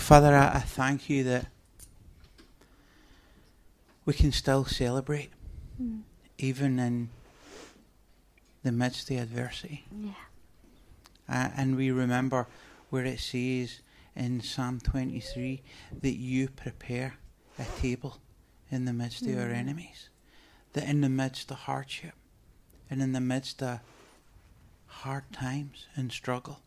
Father, I thank you that we can still celebrate, even in the midst of the adversity. Yeah. And we remember where it says in Psalm 23 that you prepare a table in the midst of our enemies. That in the midst of hardship and in the midst of hard times and struggle,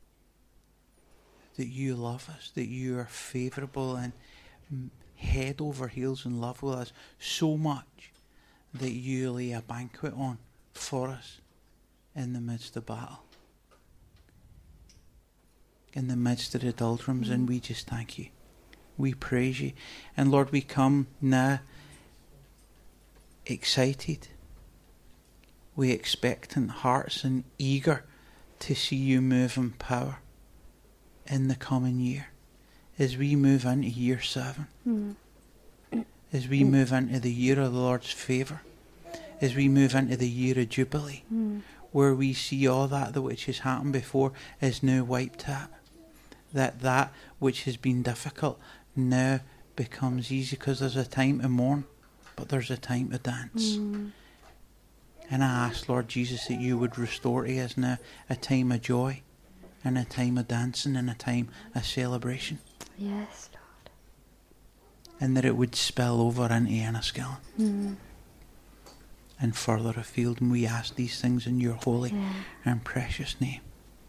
that you love us, that you are favourable and head over heels in love with us so much that you lay a banquet on for us in the midst of battle, in the midst of the doldrums. And we just thank you. We praise you. And Lord, we come now excited, we expectant hearts and eager to see you move in power in the coming year, as we move into year 7, as we move into the year of the Lord's favour, as we move into the year of Jubilee, where we see all that which has happened before is now wiped out, that which has been difficult now becomes easy, because there's a time to mourn, but there's a time to dance. And I ask, Lord Jesus, that you would restore to us now a time of joy and a time of dancing and a time of celebration. Yes, Lord. And that it would spill over into Enniskillen and further afield. And we ask these things in your holy and precious name.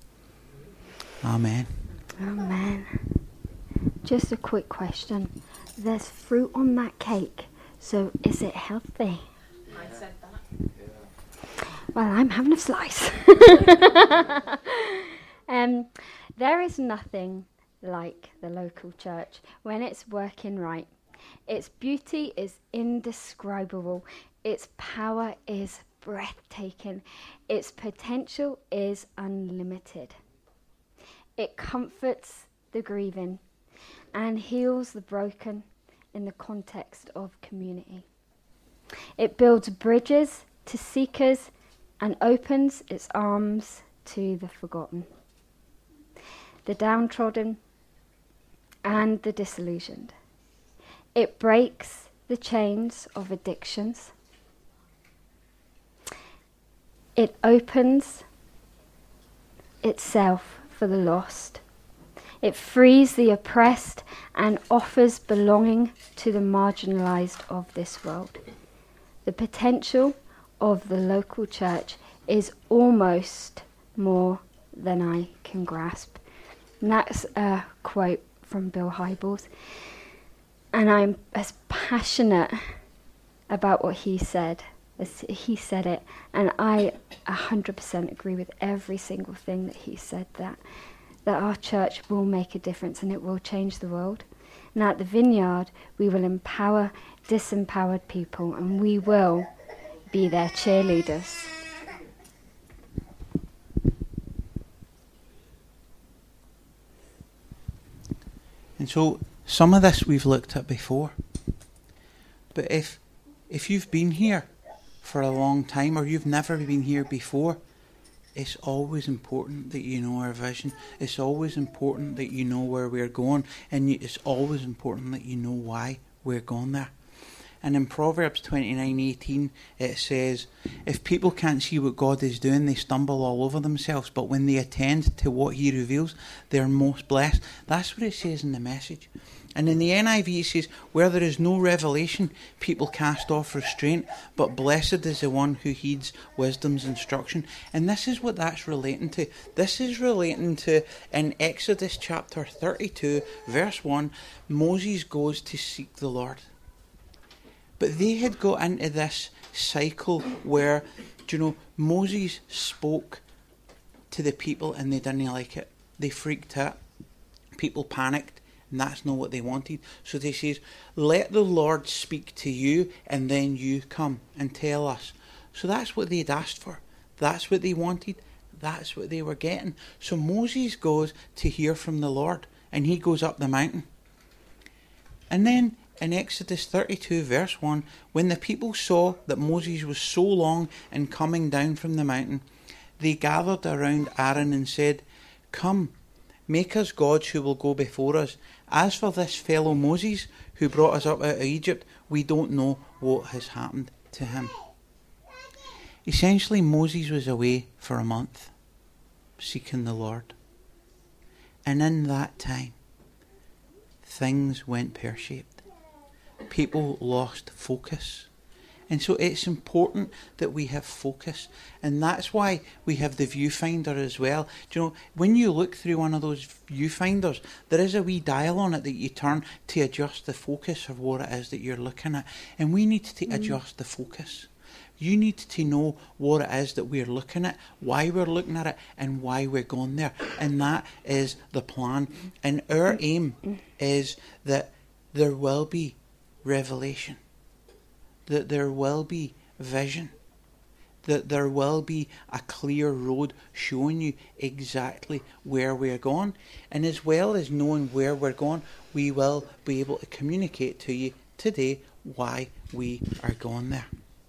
Amen. Amen. Just a quick question. There's fruit on that cake, so is it healthy? I said that. Well, I'm having a slice. There is nothing like the local church when it's working right. Its beauty is indescribable. Its power is breathtaking. Its potential is unlimited. It comforts the grieving and heals the broken in the context of community. It builds bridges to seekers and opens its arms to the forgotten, the downtrodden and the disillusioned. It breaks the chains of addictions. It opens itself for the lost. It frees the oppressed and offers belonging to the marginalised of this world. The potential of the local church is almost more than I can grasp. And that's a quote from Bill Hybels. And I'm as passionate about what he said as he said it. And I 100% agree with every single thing that he said, that our church will make a difference and it will change the world. And at the Vineyard, we will empower disempowered people and we will be their cheerleaders. And so some of this we've looked at before. But if you've been here for a long time or you've never been here before, it's always important that you know our vision. It's always important that you know where we're going. And it's always important that you know why we're going there. And in Proverbs 29:18 it says, if people can't see what God is doing, they stumble all over themselves. But when they attend to what he reveals, they're most blessed. That's what it says in the Message. And in the NIV it says, where there is no revelation, people cast off restraint, but blessed is the one who heeds wisdom's instruction. And this is what that's relating to. This is relating to, in Exodus chapter 32, verse 1, Moses goes to seek the Lord. But they had got into this cycle where, Moses spoke to the people and they didn't like it. They freaked out. People panicked. And that's not what they wanted. So they says, let the Lord speak to you and then you come and tell us. So that's what they'd asked for. That's what they wanted. That's what they were getting. So Moses goes to hear from the Lord and he goes up the mountain. And then in Exodus 32 verse 1, when the people saw that Moses was so long in coming down from the mountain, they gathered around Aaron and said, come, Make us gods who will go before us. As for this fellow Moses, who brought us up out of Egypt, we don't know what has happened to him. Essentially, Moses was away for a month, seeking the Lord. And in that time, things went pear-shaped. People lost focus. And so it's important that we have focus. And that's why we have the viewfinder as well. Do you know, when you look through one of those viewfinders, there is a wee dial on it that you turn to adjust the focus of what it is that you're looking at. And we need to adjust the focus. You need to know what it is that we're looking at, why we're looking at it, and why we're going there. And that is the plan. And our aim is that there will be revelation, that there will be vision, that there will be a clear road showing you exactly where we're going. And as well as knowing where we're going, we will be able to communicate to you today why we are going there.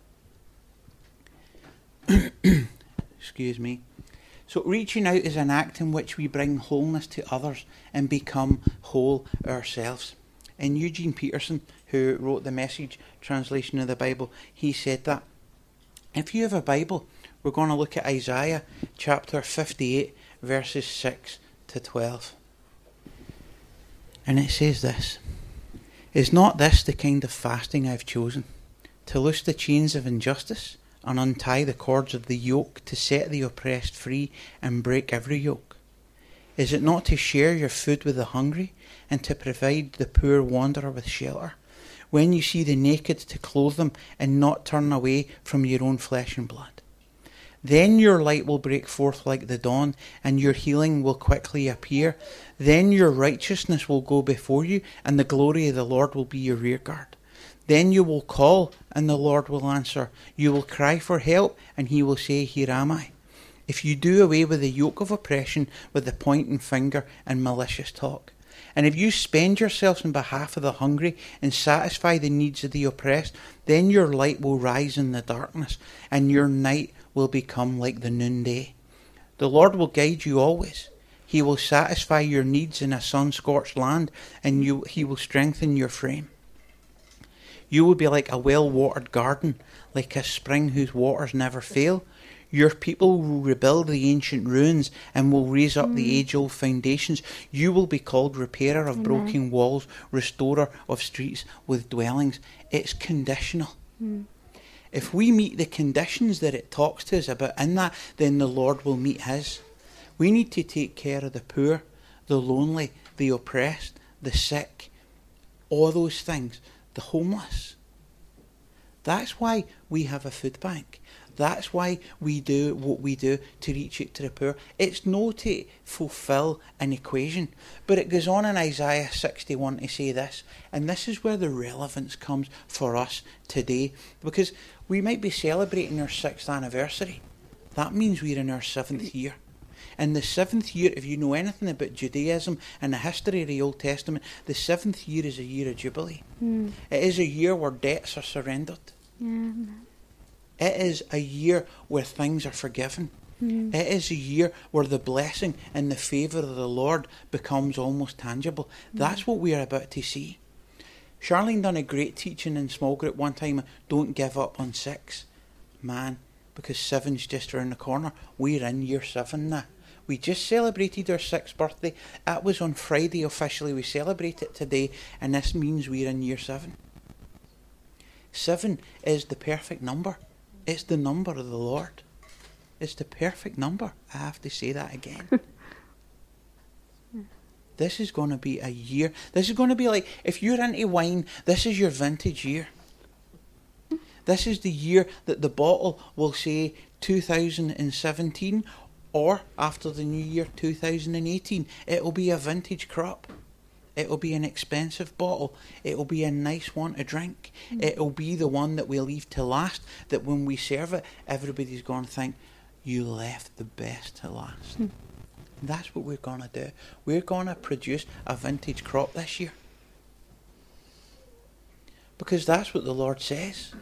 Excuse me. So reaching out is an act in which we bring wholeness to others and become whole ourselves. And Eugene Peterson, who wrote the Message translation of the Bible, he said that. If you have a Bible, we're going to look at Isaiah chapter 58, verses 6 to 12. And it says this: Is not this the kind of fasting I've chosen? To loose the chains of injustice and untie the cords of the yoke, to set the oppressed free and break every yoke? Is it not to share your food with the hungry and to provide the poor wanderer with shelter? When you see the naked, to clothe them and not turn away from your own flesh and blood? Then your light will break forth like the dawn, and your healing will quickly appear. Then your righteousness will go before you, and the glory of the Lord will be your rearguard. Then you will call, and the Lord will answer. You will cry for help, and he will say, Here am I. If you do away with the yoke of oppression, with the pointing finger and malicious talk, and if you spend yourselves on behalf of the hungry and satisfy the needs of the oppressed, then your light will rise in the darkness, and your night will become like the noonday. The Lord will guide you always. He will satisfy your needs in a sun-scorched land, and he will strengthen your frame. You will be like a well-watered garden, like a spring whose waters never fail. Your people will rebuild the ancient ruins and will raise up the age-old foundations. You will be called repairer of broken walls, restorer of streets with dwellings. It's conditional. If we meet the conditions that it talks to us about in that, then the Lord will meet his. We need to take care of the poor, the lonely, the oppressed, the sick, all those things. The homeless. That's why we have a food bank. That's why we do what we do to reach out to the poor. It's not to fulfill an equation. But it goes on in Isaiah 61 to say this. And this is where the relevance comes for us today. Because we might be celebrating our 6th anniversary. That means we're in our 7th year. In the 7th year, if you know anything about Judaism and the history of the Old Testament, the 7th year is a year of Jubilee. It is a year where debts are surrendered. It is a year where things are forgiven. It is a year where the blessing and the favour of the Lord becomes almost tangible. That's what we are about to see. Charlene done a great teaching in small group one time, don't give up on 6. Man, because 7's just around the corner. We're in year 7 now. We just celebrated our 6th birthday. That was on Friday officially. We celebrate it today, and this means we're in year 7. 7 is the perfect number. It's the number of the Lord. It's the perfect number. I have to say that again. This is going to be a year. This is going to be like, if you're into wine, this is your vintage year. This is the year that the bottle will say 2017, or after the new year 2018. It will be a vintage crop. It will be an expensive bottle. It will be a nice one to drink. It will be the one that we leave to last, that when we serve it, everybody's going to think, you left the best to last. That's what we're going to do. We're going to produce a vintage crop this year. Because that's what the Lord says.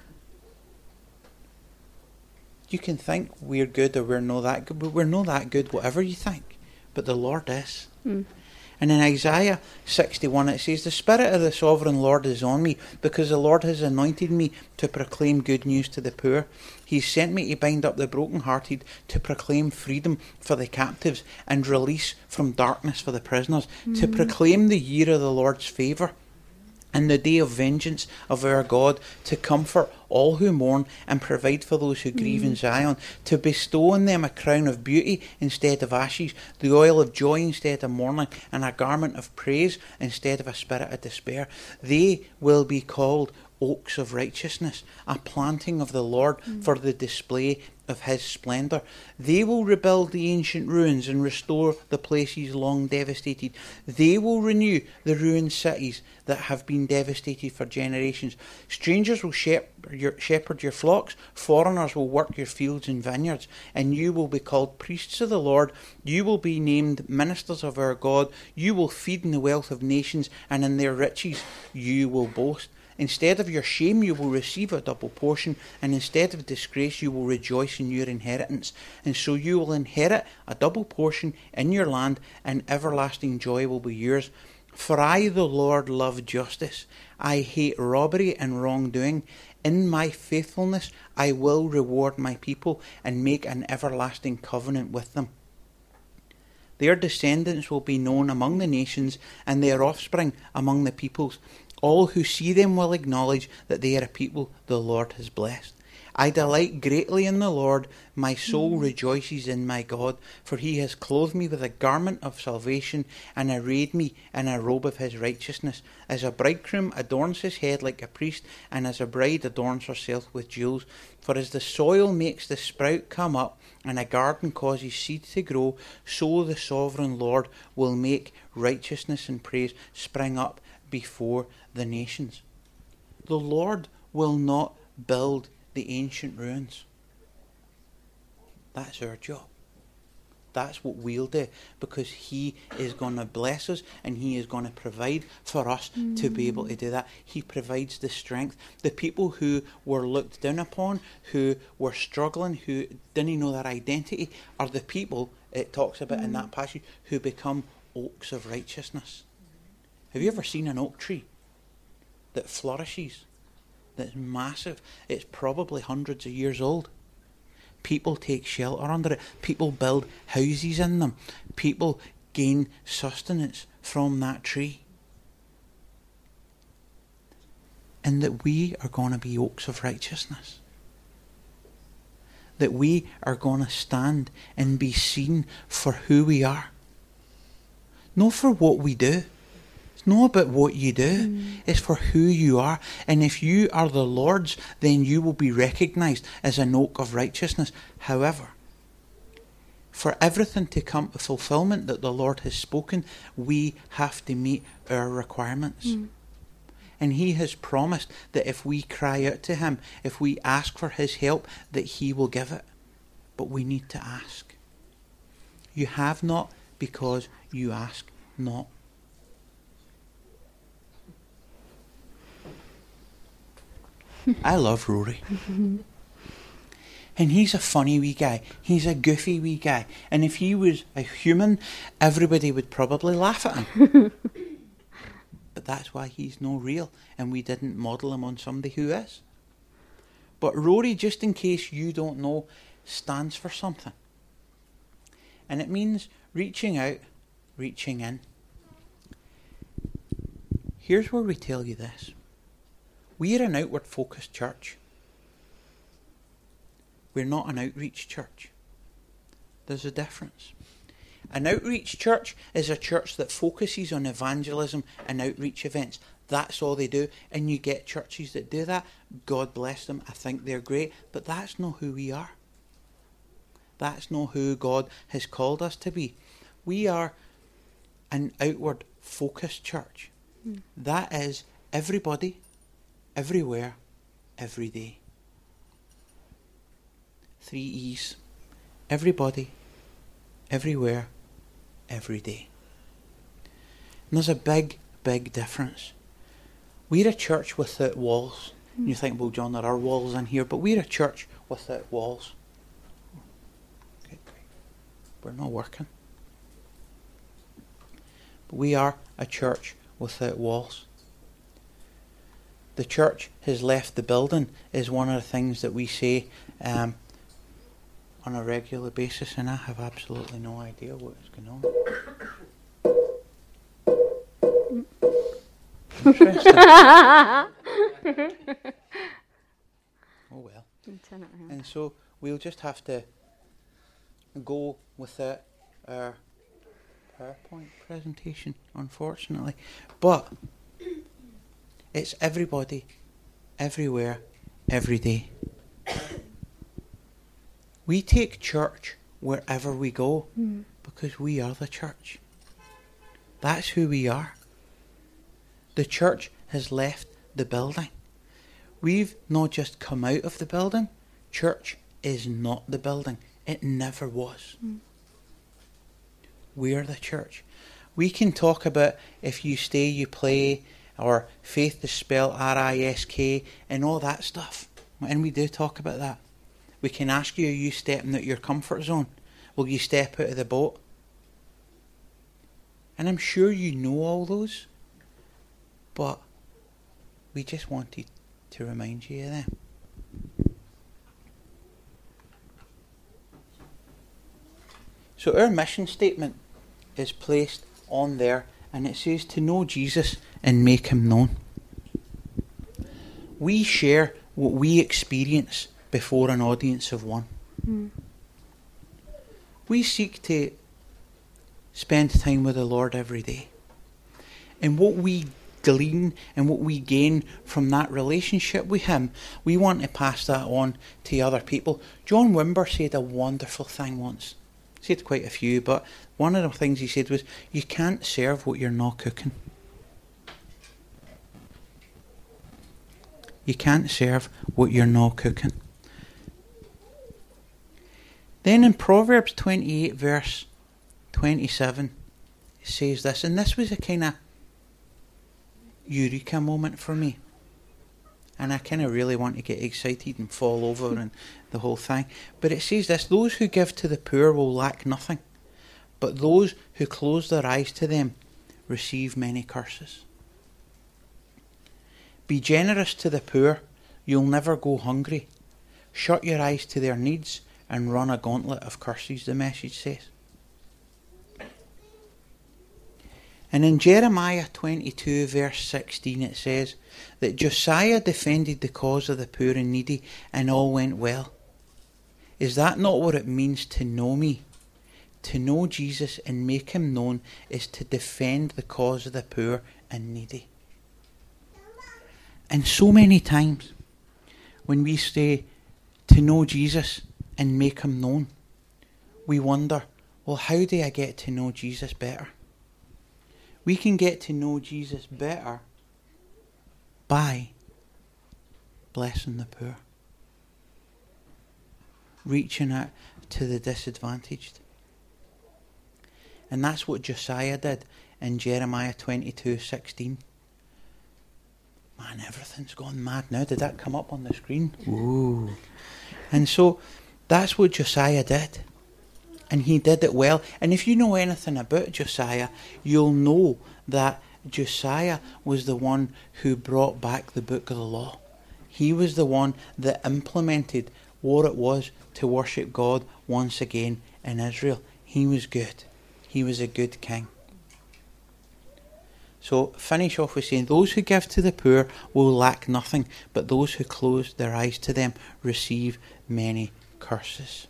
You can think we're good or we're not that good, but we're not that good, whatever you think. But the Lord is. And in Isaiah 61 it says, "The Spirit of the Sovereign Lord is on me, because the Lord has anointed me to proclaim good news to the poor. He sent me to bind up the brokenhearted, to proclaim freedom for the captives and release from darkness for the prisoners, to proclaim the year of the Lord's favour and the day of vengeance of our God, to comfort all who mourn and provide for those who grieve in Zion, to bestow on them a crown of beauty instead of ashes, the oil of joy instead of mourning, and a garment of praise instead of a spirit of despair. They will be called oaks of righteousness, a planting of the Lord for the display of his splendour. They will rebuild the ancient ruins and restore the places long devastated. They will renew the ruined cities that have been devastated for generations. Strangers will shepherd your flocks, foreigners will work your fields and vineyards, and you will be called priests of the Lord. You will be named ministers of our God. You will feed in the wealth of nations, and in their riches you will boast. Instead of your shame, you will receive a double portion, and instead of disgrace, you will rejoice in your inheritance. And so you will inherit a double portion in your land, and everlasting joy will be yours. For I, the Lord, love justice. I hate robbery and wrongdoing. In my faithfulness, I will reward my people and make an everlasting covenant with them. Their descendants will be known among the nations, and their offspring among the peoples. All who see them will acknowledge that they are a people the Lord has blessed. I delight greatly in the Lord. My soul rejoices in my God, for he has clothed me with a garment of salvation and arrayed me in a robe of his righteousness. As a bridegroom adorns his head like a priest, and as a bride adorns herself with jewels. For as the soil makes the sprout come up, and a garden causes seed to grow, so the sovereign Lord will make righteousness and praise spring up before the nations. The Lord will not build the ancient ruins. That's our job. That's what we'll do, because he is going to bless us and he is going to provide for us to be able to do that. He provides the strength. The people who were looked down upon, who were struggling, who didn't know their identity, are the people it talks about in that passage who become oaks of righteousness. Have you ever seen an oak tree that flourishes, that's massive? It's probably hundreds of years old. People take shelter under it. People build houses in them. People gain sustenance from that tree. And that we are going to be oaks of righteousness. That we are going to stand and be seen for who we are. Not for what we do. It's not about what you do. It's for who you are. And if you are the Lord's, then you will be recognised as an oak of righteousness. However, for everything to come to fulfilment that the Lord has spoken, we have to meet our requirements. And he has promised that if we cry out to him, if we ask for his help, that he will give it. But we need to ask. You have not because you ask not. I love Rory. And he's a funny wee guy. He's a goofy wee guy. And if he was a human, everybody would probably laugh at him. But that's why he's no real. And we didn't model him on somebody who is. But Rory, just in case you don't know, stands for something. And it means reaching out, reaching in. Here's where we tell you this. We are an outward focused church. We're not an outreach church. There's a difference. An outreach church is a church that focuses on evangelism and outreach events. That's all they do. And you get churches that do that. God bless them. I think they're great. But that's not who we are. That's not who God has called us to be. We are an outward focused church. That is everybody, everywhere, every day. 3 E's. Everybody, everywhere, every day. And there's a big, big difference. We're a church without walls. And you think, well, John, there are walls in here, but we're a church without walls. Okay, great. We're not working. We are a church without walls. The church has left the building is one of the things that we say on a regular basis, and I have absolutely no idea what is going on. Interesting. Oh well. And so we'll just have to go without our PowerPoint presentation, unfortunately. But it's everybody, everywhere, every day. We take church wherever we go because we are the church. That's who we are. The church has left the building. We've not just come out of the building. Church is not the building. It never was. We're the church. We can talk about if you stay, you play, or faith is spelled R-I-S-K, and all that stuff. And we do talk about that. We can ask you, are you stepping out your comfort zone? Will you step out of the boat? And I'm sure you know all those. But we just wanted to remind you of them. So our mission statement is placed on there, and it says to know Jesus and make him known. We share what we experience before an audience of one. We seek to spend time with the Lord every day. And what we glean and what we gain from that relationship with him, we want to pass that on to other people. John Wimber said a wonderful thing once. He said quite a few, but one of the things he said was, you can't serve what you're not cooking. You can't serve what you're not cooking. Then in Proverbs 28 verse 27, it says this, and this was a kind of eureka moment for me. And I kind of really want to get excited and fall over and the whole thing. But it says this, those who give to the poor will lack nothing, but those who close their eyes to them receive many curses. Be generous to the poor, you'll never go hungry. Shut your eyes to their needs and run a gauntlet of curses, the message says. And in Jeremiah 22 verse 16 it says that Josiah defended the cause of the poor and needy and all went well. Is that not what it means to know me? To know Jesus and make him known is to defend the cause of the poor and needy. And so many times when we say to know Jesus and make him known, we wonder, well, how do I get to know Jesus better? We can get to know Jesus better by blessing the poor, reaching out to the disadvantaged. And that's what Josiah did in Jeremiah 22:16. Man, everything's gone mad now. Did that come up on the screen? Ooh. And so that's what Josiah did. And he did it well. And if you know anything about Josiah, you'll know that Josiah was the one who brought back the book of the law. He was the one that implemented what it was to worship God once again in Israel. He was good. He was a good king. So finish off with saying, those who give to the poor will lack nothing, but those who close their eyes to them receive many curses.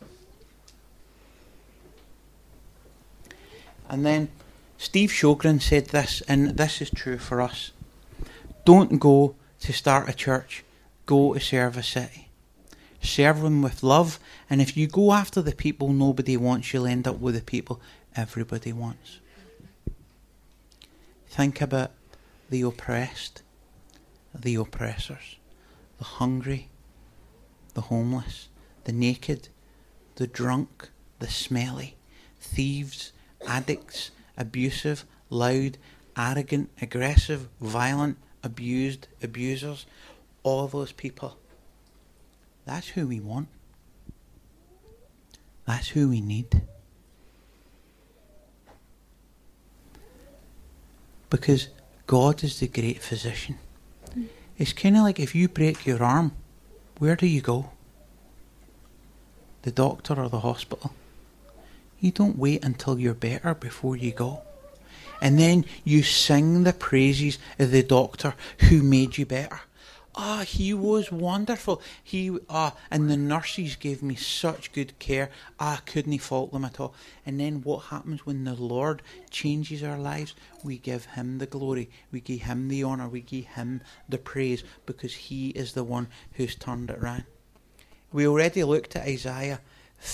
And then Steve Sjogren said this, and this is true for us. Don't go to start a church. Go to serve a city. Serve them with love, and if you go after the people nobody wants, you'll end up with the people everybody wants. Think about the oppressed, the oppressors, the hungry, the homeless, the naked, the drunk, the smelly, thieves, addicts, abusive, loud, arrogant, aggressive, violent, abused, abusers, all those people. That's who we want. That's who we need. Because God is the great physician. It's kind of like if you break your arm, where do you go? The doctor or the hospital? You don't wait until you're better before you go. And then you sing the praises of the doctor who made you better. He was wonderful. And the nurses gave me such good care. I couldn't fault them at all. And then what happens when the Lord changes our lives? We give him the glory. We give him the honour. We give him the praise, because he is the one who's turned it around. We already looked at Isaiah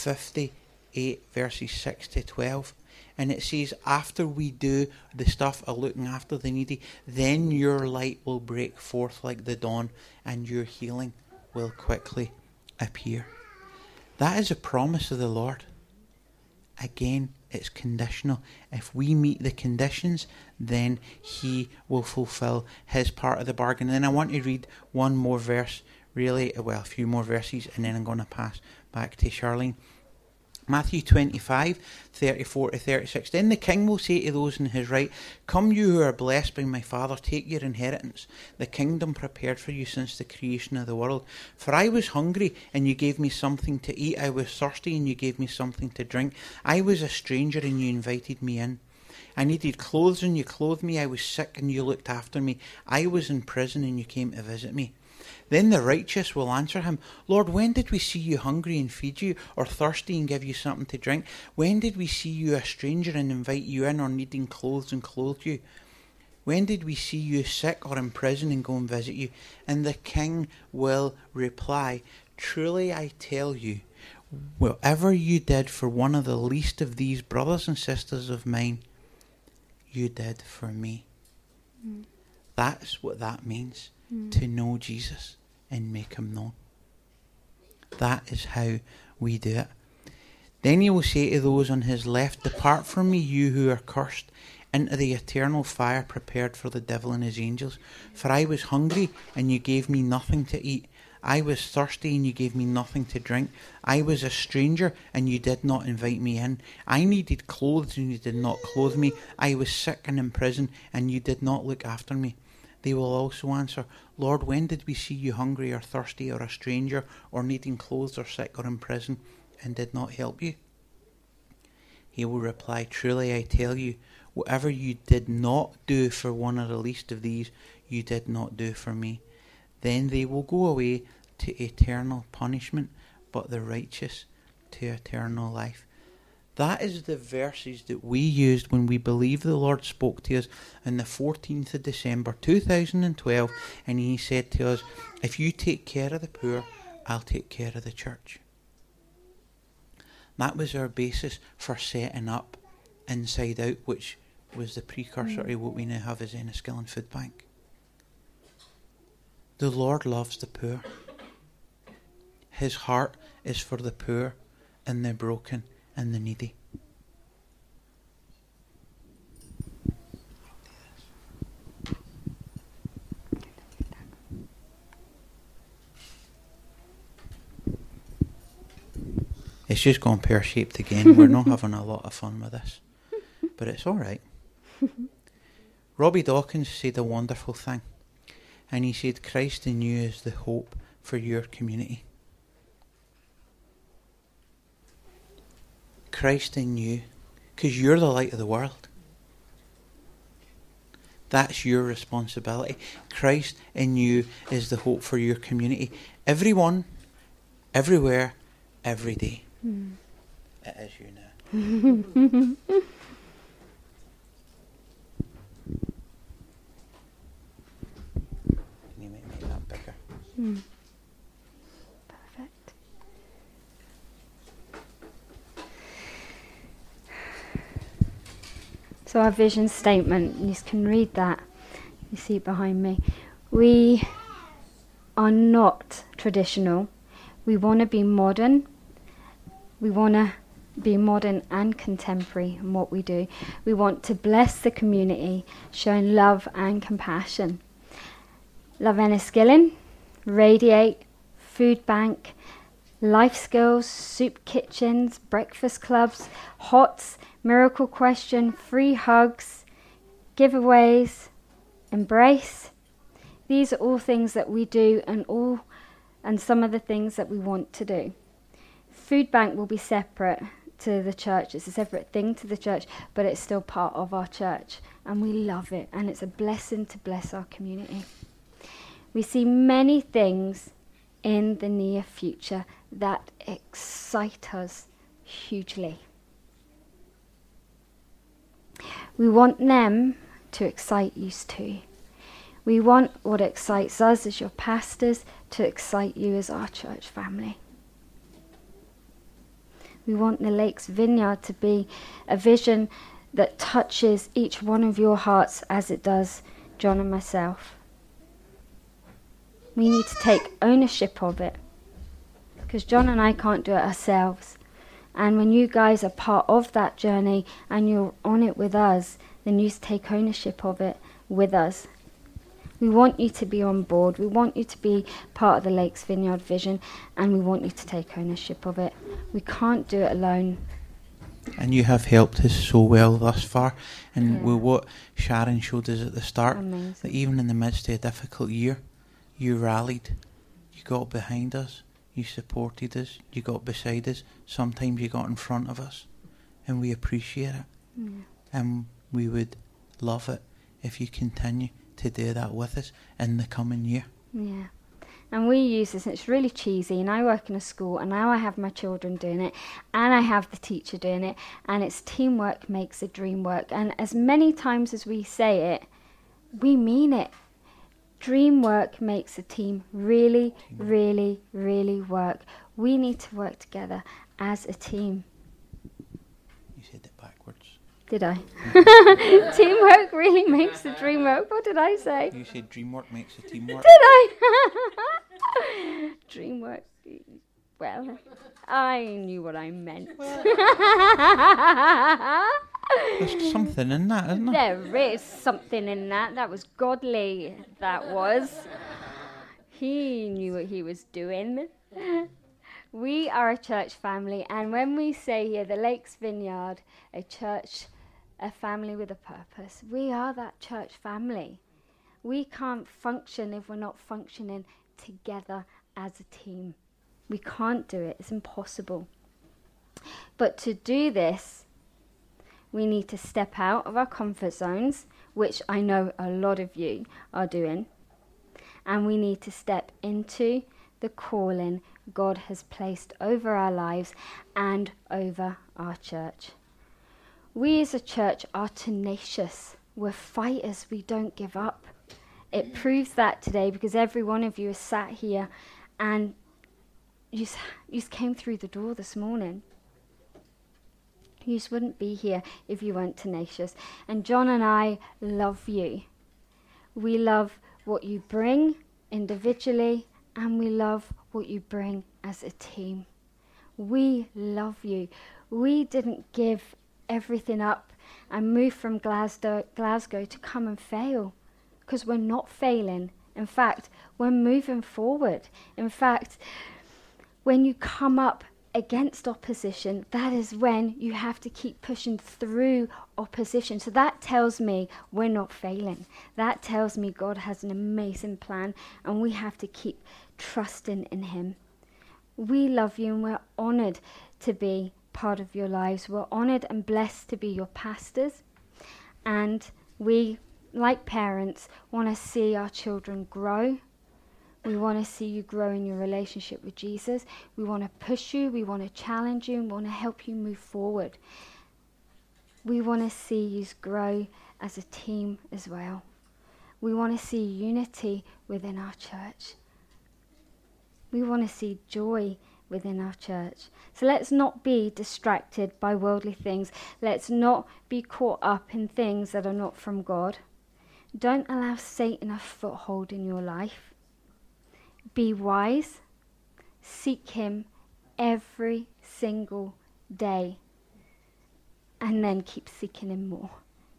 58 verses 6 to 12. And it says, after we do the stuff of looking after the needy, then your light will break forth like the dawn, and your healing will quickly appear. That is a promise of the Lord. Again, it's conditional. If we meet the conditions, then he will fulfill his part of the bargain. And then I want to read one more verse, a few more verses, and then I'm going to pass back to Charlene. Matthew 25, 34 to 36. Then the king will say to those in his right, come you who are blessed by my Father, take your inheritance, the kingdom prepared for you since the creation of the world. For I was hungry, and you gave me something to eat. I was thirsty, and you gave me something to drink. I was a stranger, and you invited me in. I needed clothes, and you clothed me. I was sick, and you looked after me. I was in prison, and you came to visit me. Then the righteous will answer him, Lord, when did we see you hungry and feed you, or thirsty and give you something to drink? When did we see you a stranger and invite you in, or needing clothes and clothe you? When did we see you sick or in prison and go and visit you? And the king will reply, truly I tell you, whatever you did for one of the least of these brothers and sisters of mine, you did for me. That's what that means. To know Jesus and make him known. That is how we do it. Then he will say to those on his left, depart from me, you who are cursed, into the eternal fire prepared for the devil and his angels. For I was hungry, and you gave me nothing to eat. I was thirsty, and you gave me nothing to drink. I was a stranger, and you did not invite me in. I needed clothes, and you did not clothe me. I was sick and in prison, and you did not look after me. They will also answer, Lord, when did we see you hungry or thirsty or a stranger or needing clothes or sick or in prison and did not help you? He will reply, truly I tell you, whatever you did not do for one of the least of these, you did not do for me. Then they will go away to eternal punishment, but the righteous to eternal life. That is the verses that we used when we believe the Lord spoke to us on the 14th of December 2012, and he said to us, if you take care of the poor, I'll take care of the church. That was our basis for setting up Inside Out, which was the precursor to what we now have as Enniskillen Food Bank. The Lord loves the poor. His heart is for the poor and the broken and the needy. It's just gone pear-shaped again. We're not having a lot of fun with this, but it's all right. Robbie Dawkins said a wonderful thing, and he said, Christ in you is the hope for your community. Christ in you, because you're the light of the world. That's your responsibility. Christ in you is the hope for your community. Everyone, everywhere, every day. It is you now. Can you make that bigger? Perfect. So our vision statement, you can read that. You see it behind me. We are not traditional. We want to be modern. We want to be modern and contemporary in what we do. We want to bless the community, showing love and compassion. Love Enniskillen, Radiate, Food Bank, Life Skills, Soup Kitchens, Breakfast Clubs, HOTS, Miracle Question, Free Hugs, giveaways, embrace. These are all things that we do and some of the things that we want to do. Food bank will be separate to the church. It's a separate thing to the church, but it's still part of our church, and we love it, and it's a blessing to bless our community. We see many things in the near future that excite us hugely. We want them to excite you too. We want what excites us as your pastors to excite you as our church family. We want the Lakes Vineyard to be a vision that touches each one of your hearts as it does John and myself. We need to take ownership of it, because John and I can't do it ourselves. And when you guys are part of that journey and you're on it with us, then you take ownership of it with us. We want you to be on board. We want you to be part of the Lakes Vineyard vision, and we want you to take ownership of it. We can't do it alone. And you have helped us so well thus far. And with what Sharon showed us at the start, Amazing. that even in the midst of a difficult year, you rallied, you got behind us, you supported us, you got beside us. Sometimes you got in front of us, and we appreciate it. Yeah. And we would love it if you continue to do that with us in the coming year. Yeah. And we use this, and it's really cheesy, and I work in a school, and now I have my children doing it, and I have the teacher doing it, and it's teamwork makes the dream work. And as many times as we say it, we mean it. Dream work makes a team really, really, really work. We need to work together as a team. You said it backwards. Did I? Teamwork really makes the dream work. What did I say? You said dream work makes the team work. Did I? Dream work. Well, I knew what I meant. There's something in that, isn't there? There is something in that. That was godly, that was. He knew what he was doing. We are a church family, and when we say here, the Lakes Vineyard, a church, a family with a purpose, we are that church family. We can't function if we're not functioning together as a team. We can't do it. It's impossible. But to do this, we need to step out of our comfort zones, which I know a lot of you are doing, and we need to step into the calling God has placed over our lives and over our church. We as a church are tenacious. We're fighters. We don't give up. It proves that today, because every one of you is sat here and you came through the door this morning. You just wouldn't be here if you weren't tenacious. And John and I love you. We love what you bring individually, and we love what you bring as a team. We love you. We didn't give everything up and move from Glasgow to come and fail, because we're not failing. In fact, we're moving forward. In fact, when you come up against opposition, that is when you have to keep pushing through opposition. So that tells me we're not failing. That tells me God has an amazing plan, and we have to keep trusting in him. We love you, and we're honoured to be part of your lives. We're honoured and blessed to be your pastors, and we, like parents, want to see our children grow. We want to see you grow in your relationship with Jesus. We want to push you, we want to challenge you, and we want to help you move forward. We want to see you grow as a team as well. We want to see unity within our church. We want to see joy within our church. So let's not be distracted by worldly things. Let's not be caught up in things that are not from God. Don't allow Satan a foothold in your life. Be wise. Seek him every single day. And then keep seeking him more.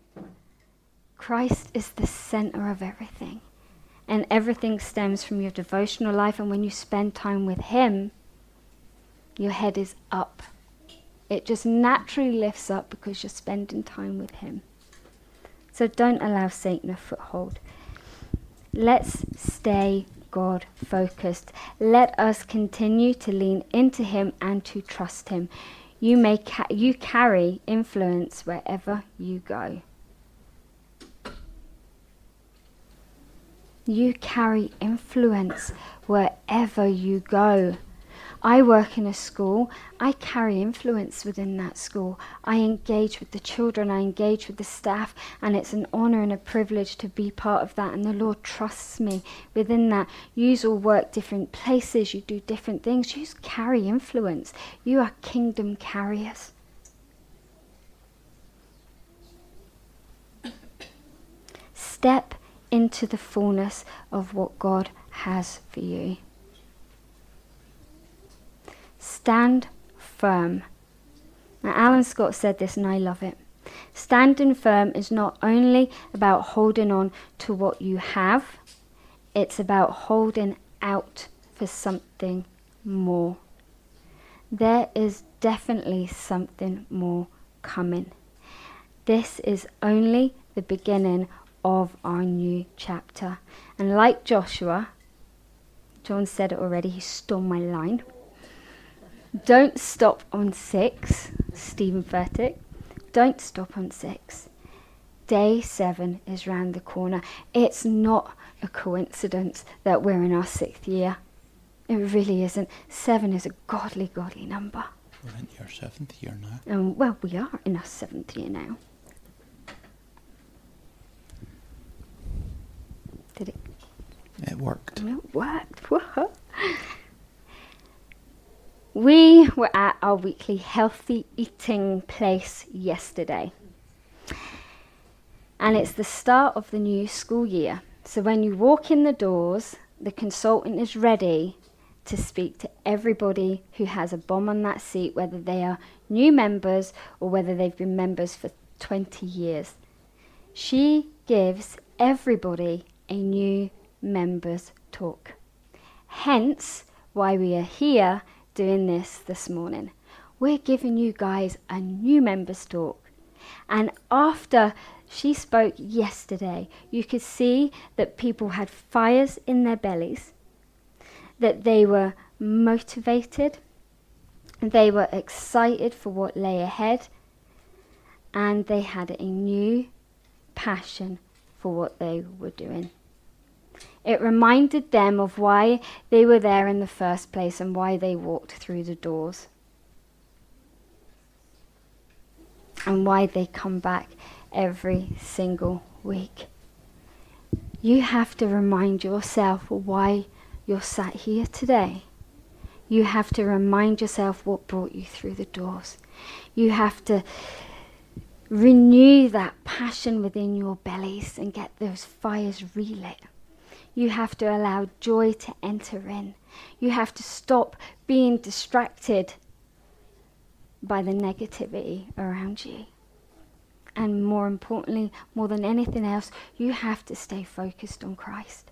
Christ is the center of everything. And everything stems from your devotional life. And when you spend time with him, your head is up. It just naturally lifts up because you're spending time with him. So don't allow Satan a foothold. Let's stay God focused. Let us continue to lean into him and to trust him. You carry influence wherever you go. You carry influence wherever you go. I work in a school. I carry influence within that school. I engage with the children. I engage with the staff. And it's an honour and a privilege to be part of that. And the Lord trusts me within that. You all work different places. You do different things. You carry influence. You are kingdom carriers. Step into the fullness of what God has for you. Stand firm. Now, Alan Scott said this and I love it. Standing firm is not only about holding on to what you have, it's about holding out for something more. There is definitely something more coming. This is only the beginning of our new chapter. And like Joshua, John said it already, he stole my line. Don't stop on 6, Stephen Furtick. Don't stop on 6. Day 7 is round the corner. It's not a coincidence that we're in our 6th year. It really isn't. 7 is a godly number. We're in your 7th year now. Well, we are in our 7th year now. Did it? It worked. It worked. We were at our weekly healthy eating place yesterday. And it's the start of the new school year. So when you walk in the doors, the consultant is ready to speak to everybody who has a bum on that seat, whether they are new members or whether they've been members for 20 years. She gives everybody a new members talk. Hence why we are here doing this morning. We're giving you guys a new members talk. And after she spoke yesterday, you could see that people had fires in their bellies, that they were motivated, they were excited for what lay ahead, and they had a new passion for what they were doing. It reminded them of why they were there in the first place and why they walked through the doors. And why they come back every single week. You have to remind yourself why you're sat here today. You have to remind yourself what brought you through the doors. You have to renew that passion within your bellies and get those fires relit. You have to allow joy to enter in. You have to stop being distracted by the negativity around you. And more importantly, more than anything else, you have to stay focused on Christ.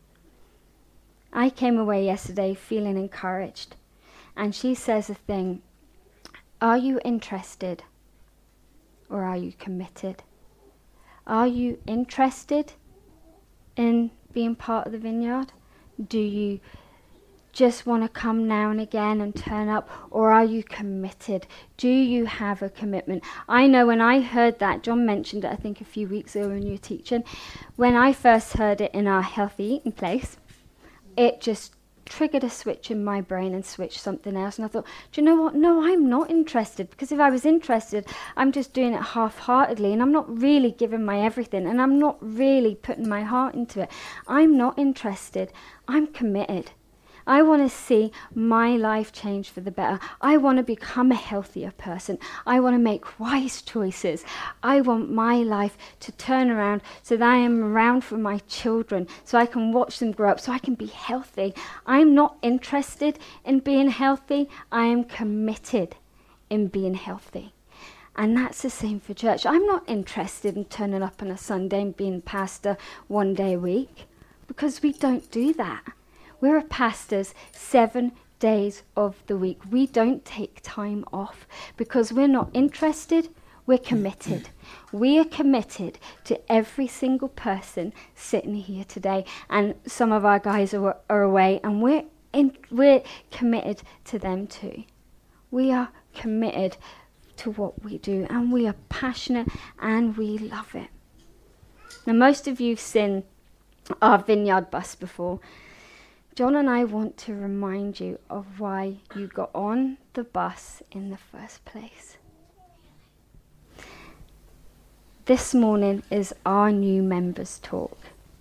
I came away yesterday feeling encouraged. And she says a thing, are you interested or are you committed? Are you interested in being part of the vineyard? Do you just want to come now and again and turn up, or are you committed? Do you have a commitment? I know when I heard that, John mentioned it I think a few weeks ago when you were teaching, when I first heard it in our healthy eating place, it just triggered a switch in my brain and switched something else, and I thought, do you know what? No, I'm not interested, because if I was interested, I'm just doing it half-heartedly, and I'm not really giving my everything, and I'm not really putting my heart into it. I'm not interested. I'm committed. I want to see my life change for the better. I want to become a healthier person. I want to make wise choices. I want my life to turn around so that I am around for my children, so I can watch them grow up, so I can be healthy. I'm not interested in being healthy. I am committed in being healthy. And that's the same for church. I'm not interested in turning up on a Sunday and being pastor one day a week, because we don't do that. We're pastors 7 days of the week. We don't take time off because we're not interested. We're committed. We are committed to every single person sitting here today. And some of our guys are away, and we're committed to them too. We are committed to what we do, and we are passionate, and we love it. Now, most of you've seen our Vineyard bus before. John and I want to remind you of why you got on the bus in the first place. This morning is our new members talk.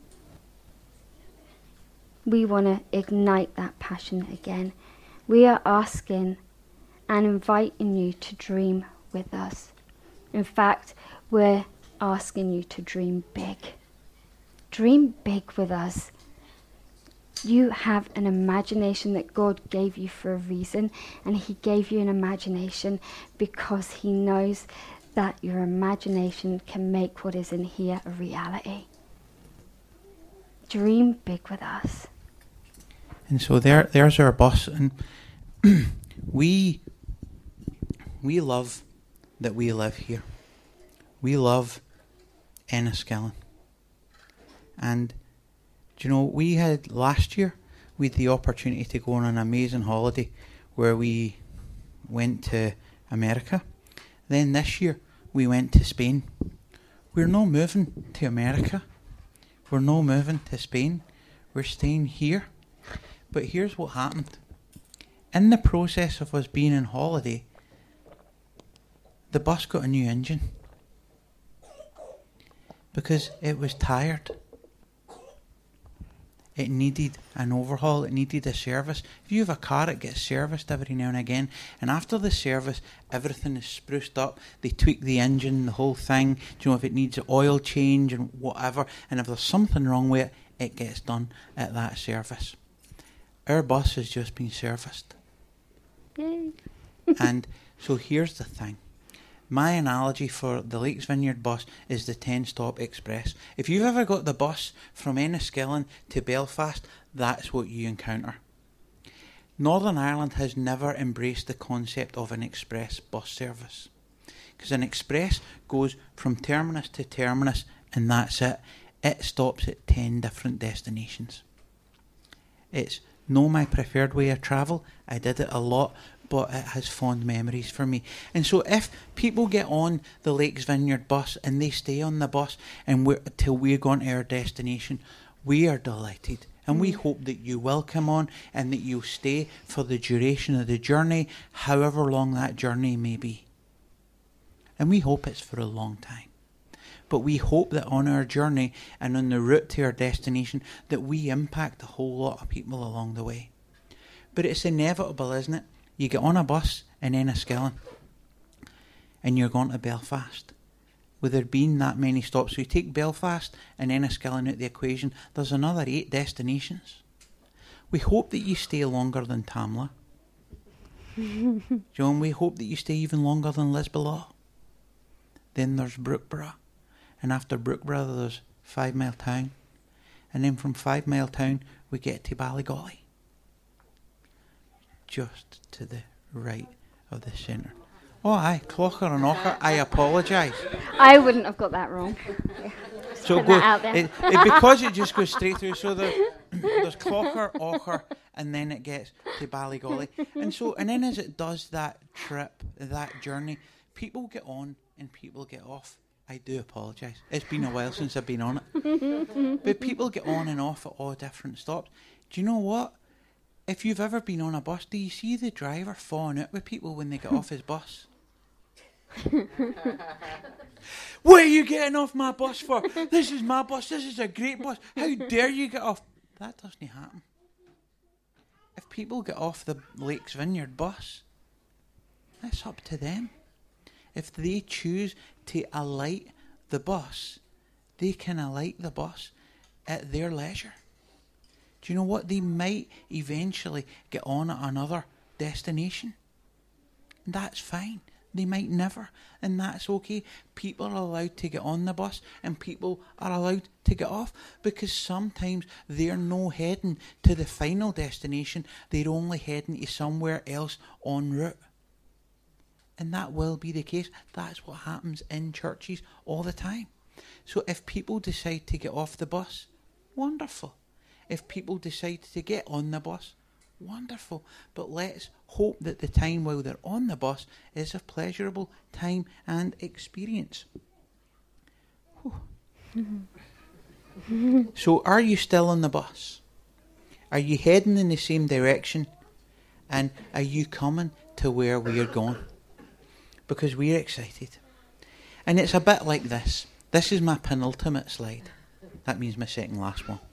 We want to ignite that passion again. We are asking and inviting you to dream with us. In fact, we're asking you to dream big. Dream big with us. You have an imagination that God gave you for a reason, and he gave you an imagination because he knows that your imagination can make what is in here a reality. Dream big with us. And so there's our bus, and we love that we live here. We love Enniskillen. And do you know, we had last year, we had the opportunity to go on an amazing holiday where we went to America. Then this year we went to Spain. We're not moving to America. We're not moving to Spain. We're staying here. But here's what happened. In the process of us being on holiday, the bus got a new engine because it was tired. It needed an overhaul. It needed a service. If you have a car, it gets serviced every now and again. And after the service, everything is spruced up. They tweak the engine, the whole thing. Do you know, if it needs an oil change and whatever. And if there's something wrong with it, it gets done at that service. Our bus has just been serviced. Yay. And so here's the thing. My analogy for the Lakes Vineyard bus is the 10-stop express. If you've ever got the bus from Enniskillen to Belfast, that's what you encounter. Northern Ireland has never embraced the concept of an express bus service. Because an express goes from terminus to terminus and that's it. It stops at 10 different destinations. It's not my preferred way of travel. I did it a lot, but it has fond memories for me. And so if people get on the Lakes Vineyard bus and they stay on the bus and till we're going to our destination, we are delighted. And we hope that you will come on and that you'll stay for the duration of the journey, however long that journey may be. And we hope it's for a long time. But we hope that on our journey and on the route to our destination that we impact a whole lot of people along the way. But it's inevitable, isn't it? You get on a bus in Enniskillen and you're going to Belfast. With there being that many stops, so you take Belfast and Enniskillen out of the equation, there's another 8 destinations. We hope that you stay longer than Tamla. John, we hope that you stay even longer than Lisbon. Then there's Brookborough. And after Brookborough there's 5 Mile Town. And then from 5 Mile Town we get to Ballygolly. Just to the right of the centre. Oh aye, Clocher and Ocher, I apologise. I wouldn't have got that wrong. Yeah, so put that out there. Because it just goes straight through, so there's Clocher, Ocher, and then it gets to Ballygolly. And then as it does that trip, that journey, people get on and people get off. I do apologise. It's been a while since I've been on it. But people get on and off at all different stops. Do you know what? If you've ever been on a bus, do you see the driver falling out with people when they get off his bus? What are you getting off my bus for? This is my bus. This is a great bus. How dare you get off? That doesn't happen. If people get off the Lakes Vineyard bus, that's up to them. If they choose to alight the bus, they can alight the bus at their leisure. Do you know what? They might eventually get on at another destination. That's fine. They might never, and that's okay. People are allowed to get on the bus and people are allowed to get off, because sometimes they're no heading to the final destination. They're only heading to somewhere else en route. And that will be the case. That's what happens in churches all the time. So if people decide to get off the bus, wonderful. If people decide to get on the bus, wonderful. But let's hope that the time while they're on the bus is a pleasurable time and experience. So are you still on the bus? Are you heading in the same direction? And are you coming to where we're going? Because we're excited. And it's a bit like this. This is my penultimate slide. That means my second last one.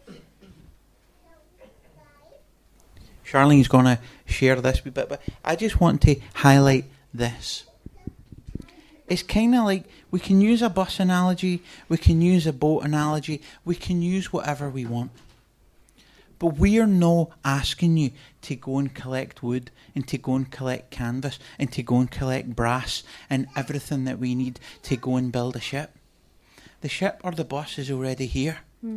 Charlene's going to share this wee bit, but I just want to highlight this. It's kind of like we can use a bus analogy, we can use a boat analogy, we can use whatever we want. But we're not asking you to go and collect wood and to go and collect canvas and to go and collect brass and everything that we need to go and build a ship. The ship or the bus is already here.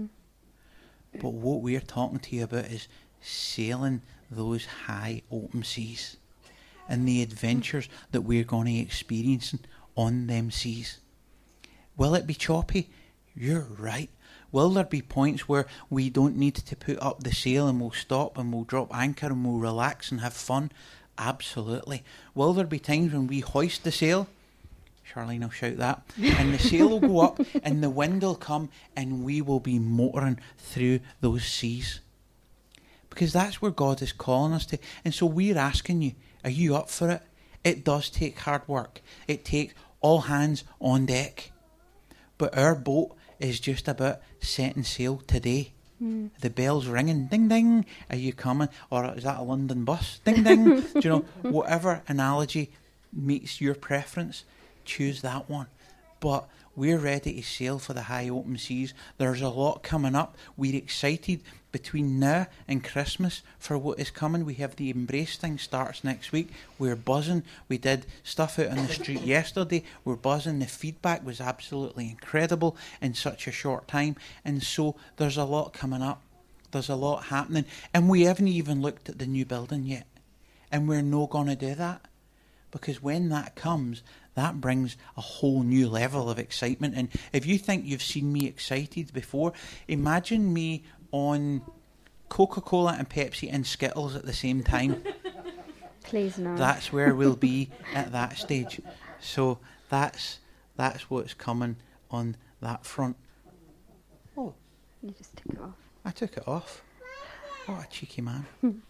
But what we're talking to you about is sailing those high open seas and the adventures that we're going to experience on them seas. Will it be choppy? You're right. Will there be points where we don't need to put up the sail and we'll stop and we'll drop anchor and we'll relax and have fun? Absolutely. Will there be times when we hoist the sail? Charlene will shout that. And the sail will go up and the wind will come and we will be motoring through those seas. Because that's where God is calling us to. And so we're asking you, are you up for it? It does take hard work. It takes all hands on deck. But our boat is just about setting sail today. The bell's ringing, ding ding, are you coming? Or is that a London bus? Ding ding. Do you know, whatever analogy meets your preference, choose that one. But we're ready to sail for the high open seas. There's a lot coming up. We're excited between now and Christmas for what is coming. We have the Embrace thing starts next week. We're buzzing. We did stuff out on the street yesterday. We're buzzing. The feedback was absolutely incredible in such a short time. And so there's a lot coming up. There's a lot happening. And we haven't even looked at the new building yet. And we're not going to do that. Because when that comes, that brings a whole new level of excitement. And if you think you've seen me excited before, imagine me on Coca-Cola and Pepsi and Skittles at the same time. Please no. That's where we'll be at that stage. So that's what's coming on that front. Oh, You just took it off. I took it off. What a cheeky man.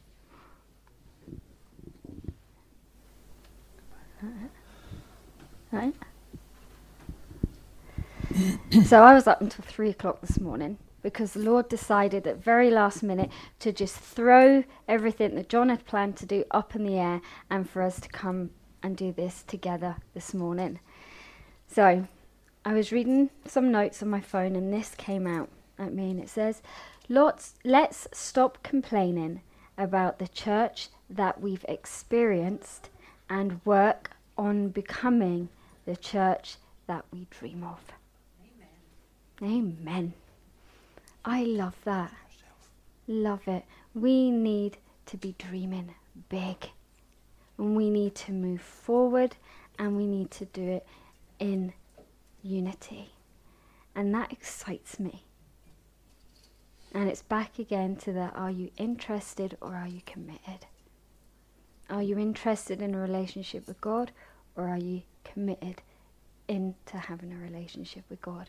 Right. So I was up until 3 o'clock this morning because the Lord decided at very last minute to just throw everything that John had planned to do up in the air and for us to come and do this together this morning. So I was reading some notes on my phone and this came out at me and it says, let's stop complaining about the church that we've experienced and work on becoming the church that we dream of. Amen. Amen. I love that. Love it. We need to be dreaming big. And we need to move forward and we need to do it in unity. And that excites me. And it's back again to the, are you interested or are you committed? Are you interested in a relationship with God or are you committed into having a relationship with God?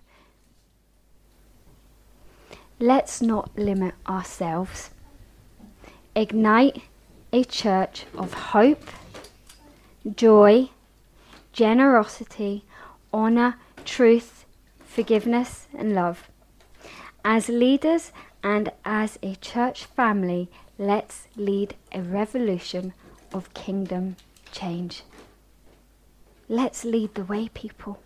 Let's not limit ourselves. Ignite a church of hope, joy, generosity, honour, truth, forgiveness and love. As leaders and as a church family, let's lead a revolution of kingdom change. Let's lead the way, people.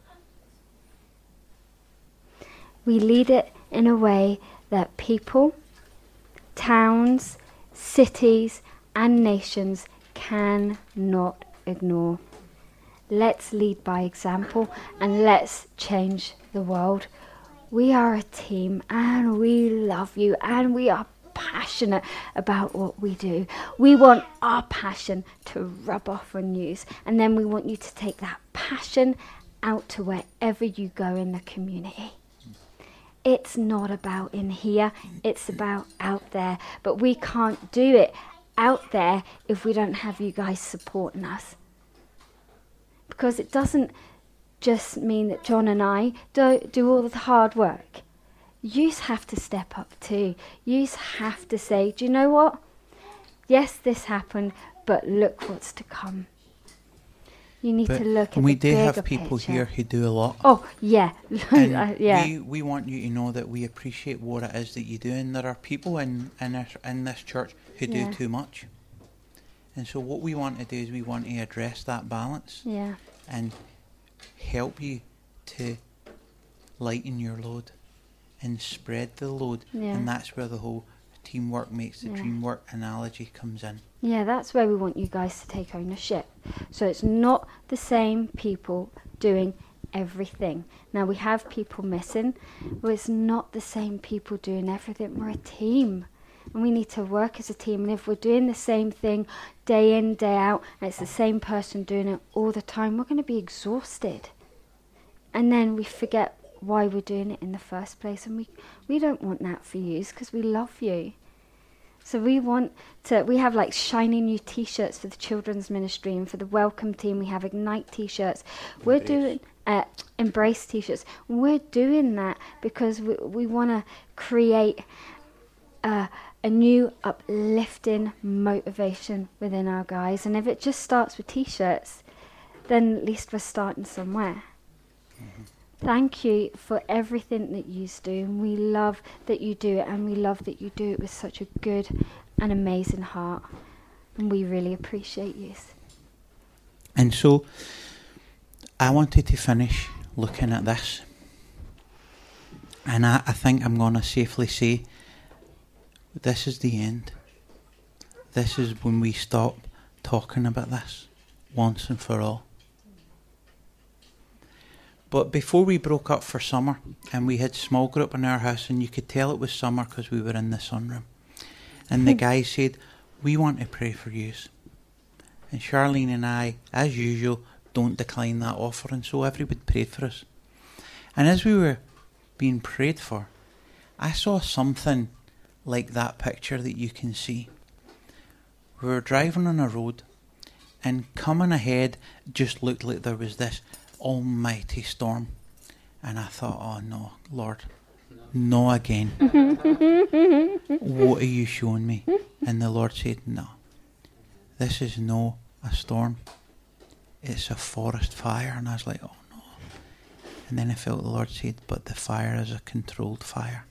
We lead it in a way that people, towns, cities and nations cannot ignore. Let's lead by example and let's change the world. We are a team and we love you and we are passionate about what we do. We want our passion to rub off on you, and then we want you to take that passion out to wherever you go in the community. It's not about in here, it's about out there. But we can't do it out there if we don't have you guys supporting us. Because it doesn't just mean that John and I do all the hard work. You have to step up too. You have to say, do you know what? Yes, this happened, but look what's to come. You need to look at the bigger picture. We do have people here who do a lot. Oh, yeah. And yeah. we want you to know that we appreciate what it is that you do, and there are people in this church who do too much. And so what we want to do is we want to address that balance and help you to lighten your load and spread the load. And that's where the whole teamwork makes the dream work analogy comes in. Yeah, that's where we want you guys to take ownership. So it's not the same people doing everything. Now we have people missing, but it's not the same people doing everything. We're a team, and we need to work as a team. And if we're doing the same thing day in, day out, and it's the same person doing it all the time, we're going to be exhausted. And then we forget why we're doing it in the first place. And we don't want that for you, because we love you. So we have like shiny new t-shirts for the children's ministry, and for the welcome team we have Ignite t-shirts. We're doing Embrace t-shirts. We're doing that because we want to create a new uplifting motivation within our guys. And if it just starts with t-shirts, then at least we're starting somewhere. Mm-hmm. Thank you for everything that you do, and we love that you do it, and we love that you do it with such a good and amazing heart, and we really appreciate you. And so I wanted to finish looking at this, and I think I'm going to safely say this is the end. This is when we stop talking about this once and for all. But before we broke up for summer, and we had small group in our house, and you could tell it was summer because we were in the sunroom. And the guy said, we want to pray for you. And Charlene and I, as usual, don't decline that offer, and so everybody prayed for us. And as we were being prayed for, I saw something like that picture that you can see. We were driving on a road, and coming ahead just looked like there was this almighty storm, and I thought, oh no, Lord, no again. What are you showing me? And the Lord said, no, this is no a storm, it's a forest fire. And I was like, oh no. And then I felt the Lord said, but the fire is a controlled fire.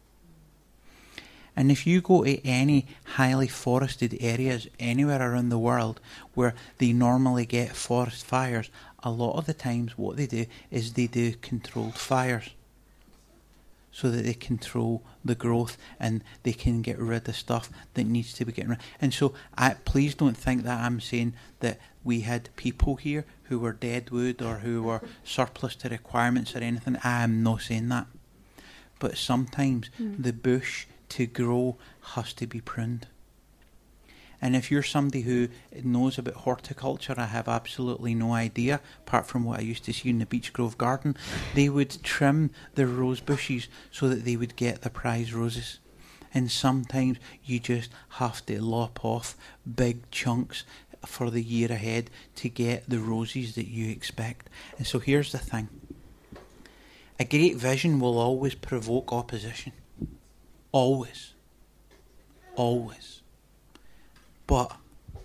And if you go to any highly forested areas anywhere around the world where they normally get forest fires, a lot of the times what they do is they do controlled fires so that they control the growth and they can get rid of stuff that needs to be getting rid. And so please don't think that I'm saying that we had people here who were dead wood or who were surplus to requirements or anything. I am not saying that. But sometimes the bush to grow has to be pruned. And if you're somebody who knows about horticulture, I have absolutely no idea, apart from what I used to see in the Beech Grove garden, they would trim the rose bushes so that they would get the prize roses. And sometimes you just have to lop off big chunks for the year ahead to get the roses that you expect. And so here's the thing. A great vision will always provoke opposition. Always. Always. But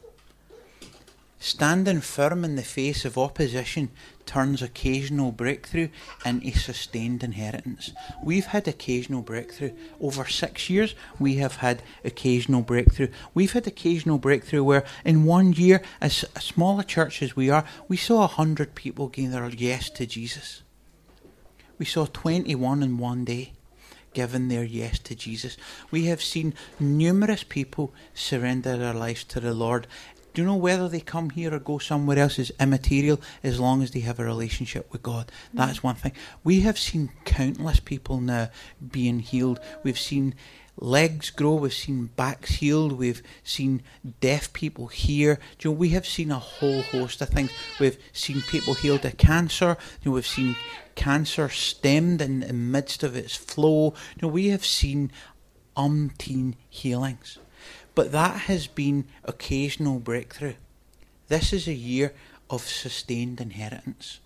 standing firm in the face of opposition turns occasional breakthrough into sustained inheritance. We've had occasional breakthrough. Over 6 years, we have had occasional breakthrough. We've had occasional breakthrough where in 1 year, as small a church as we are, we saw 100 people give their yes to Jesus. We saw 21 in 1 day given their yes to Jesus. We have seen numerous people surrender their lives to the Lord. Do you know whether they come here or go somewhere else is immaterial as long as they have a relationship with God? That's one thing. We have seen countless people now being healed. We've seen legs grow, we've seen backs healed, we've seen deaf people hear. We have seen a whole host of things. We've seen people healed of cancer. We've seen cancer stemmed in the midst of its flow. We have seen umpteen healings. But that has been occasional breakthrough. This is a year of sustained inheritance.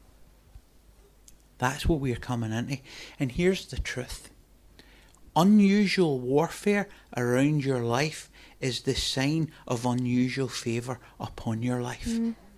That's what we're coming into. And here's the truth. Unusual warfare around your life is the sign of unusual favour upon your life.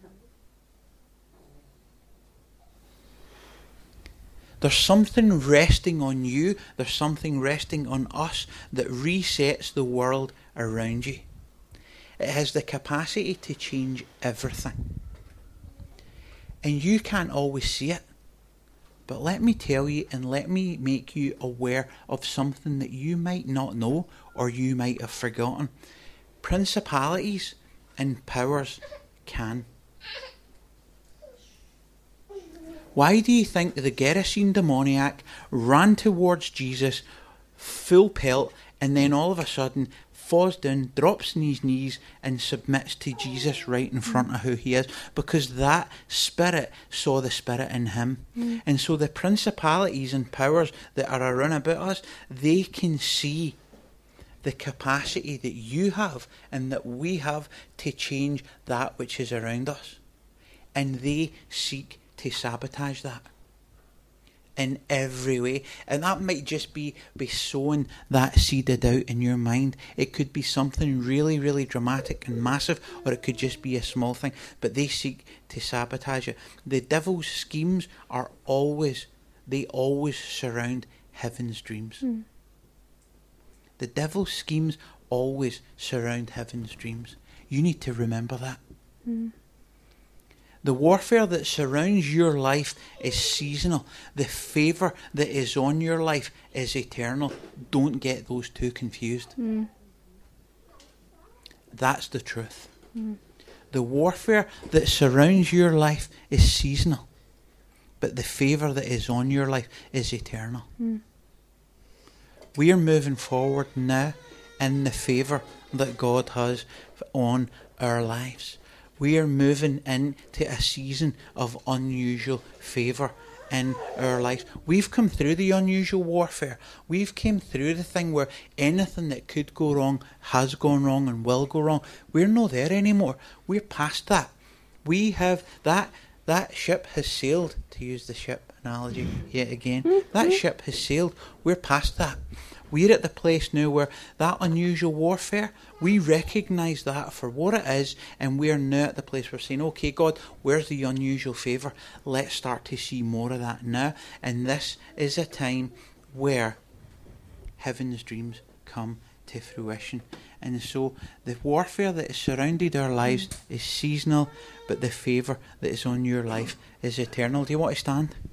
There's something resting on you, there's something resting on us that resets the world around you. It has the capacity to change everything. And you can't always see it. But let me tell you, and let me make you aware of something that you might not know or you might have forgotten. Principalities and powers can. Why do you think the Gerasene demoniac ran towards Jesus full pelt and then all of a sudden falls down, drops on his knees and submits to Jesus right in front of who he is? Because that spirit saw the spirit in him. And so the principalities and powers that are around about us, they can see the capacity that you have and that we have to change that which is around us. And they seek to sabotage that in every way. And that might just be sowing that seeded out in your mind. It could be something really, really dramatic and massive, or it could just be a small thing, but they seek to sabotage it. The devil's schemes are always surround heaven's dreams. The devil's schemes always surround heaven's dreams. You need to remember that. The warfare that surrounds your life is seasonal. The favour that is on your life is eternal. Don't get those two confused. That's the truth. The warfare that surrounds your life is seasonal. But the favour that is on your life is eternal. We are moving forward now in the favour that God has on our lives. We are moving into a season of unusual favour in our lives. We've come through the unusual warfare. We've come through the thing where anything that could go wrong has gone wrong and will go wrong. We're not there anymore. We're past that. We have that ship has sailed, to use the ship analogy yet again. That ship has sailed. We're past that. We're at the place now where that unusual warfare, we recognise that for what it is, and we are now at the place where we're saying, okay, God, where's the unusual favour? Let's start to see more of that now. And this is a time where heaven's dreams come to fruition. And so the warfare that has surrounded our lives is seasonal, but the favour that is on your life is eternal. Do you want to stand?